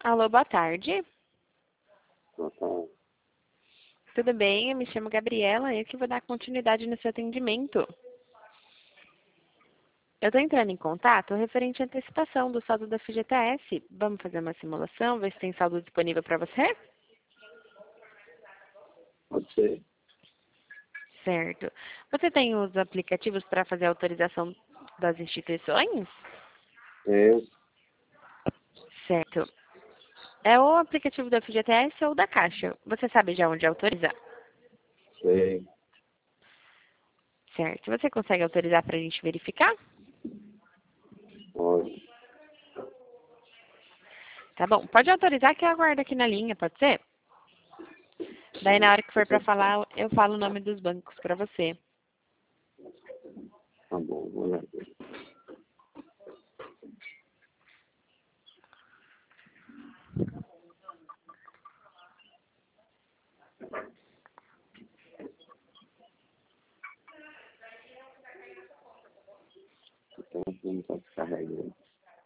Alô, boa tarde. Boa tarde. Tudo bem? Eu me chamo Gabriela e eu que vou dar continuidade no seu atendimento. Eu estou entrando em contato referente à antecipação do saldo da FGTS. Vamos fazer uma simulação, ver se tem saldo disponível para você? Pode ser. Certo. Você tem os aplicativos para fazer a autorização das instituições? Eu Certo. É o aplicativo da FGTS ou da Caixa. Você sabe já onde autorizar? sei. Certo. Você consegue autorizar para a gente verificar? Pode. Tá bom. Pode autorizar que eu aguardo aqui na linha, pode ser? Daí na hora que for para falar, eu falo o nome dos bancos para você. Tá bom, vou lá. Então, não está descarregando.